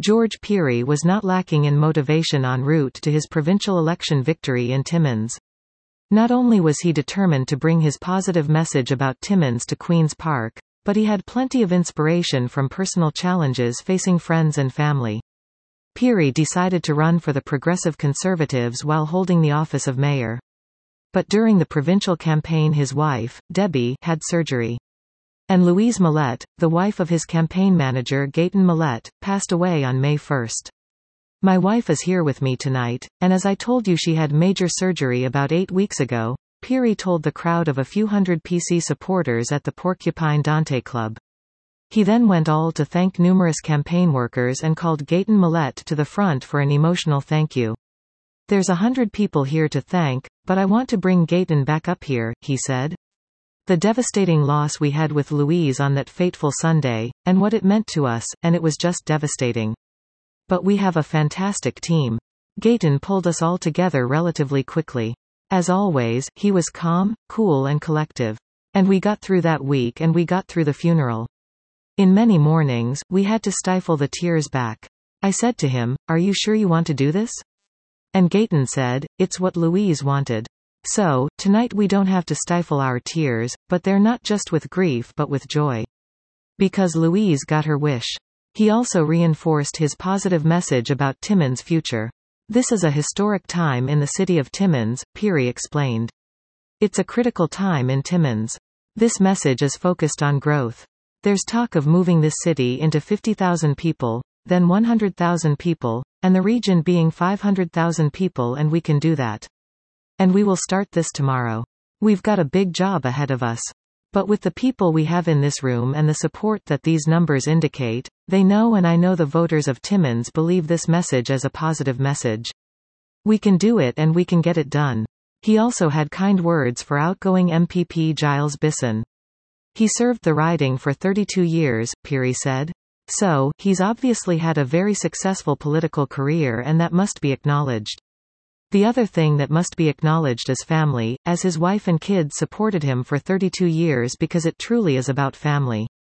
George Pirie was not lacking in motivation en route to his provincial election victory in Timmins. Not only was he determined to bring his positive message about Timmins to Queen's Park, but he had plenty of inspiration from personal challenges facing friends and family. Pirie decided to run for the Progressive Conservatives while holding the office of mayor. But during the provincial campaign his wife, Debbie, had surgery. And Louise Millette, the wife of his campaign manager Gaetan Millette, passed away on May 1. "My wife is here with me tonight, and as I told you she had major surgery about 8 weeks ago," Pirie told the crowd of a few hundred PC supporters at the Porcupine Dante Club. He then went on to thank numerous campaign workers and called Gaetan Millette to the front for an emotional thank you. "There's 100 people here to thank, but I want to bring Gaetan back up here," he said. "The devastating loss we had with Louise on that fateful Sunday, and what it meant to us, and it was just devastating. But we have a fantastic team. Gaetan pulled us all together relatively quickly. As always, he was calm, cool and collective. And we got through that week and we got through the funeral. In many mornings, we had to stifle the tears back. I said to him, 'Are you sure you want to do this?' And Gaetan said, 'It's what Louise wanted.' So, tonight we don't have to stifle our tears, but they're not just with grief but with joy. Because Louise got her wish." He also reinforced his positive message about Timmins' future. "This is a historic time in the city of Timmins," Pirie explained. "It's a critical time in Timmins. This message is focused on growth. There's talk of moving this city into 50,000 people, then 100,000 people, and the region being 500,000 people, and we can do that. And we will start this tomorrow. We've got a big job ahead of us. But with the people we have in this room and the support that these numbers indicate, they know and I know the voters of Timmins believe this message as a positive message. We can do it and we can get it done." He also had kind words for outgoing MPP Giles Bisson. "He served the riding for 32 years, Pirie said. So, he's obviously had a very successful political career and that must be acknowledged. The other thing that must be acknowledged is family, as his wife and kids supported him for 32 years because it truly is about family.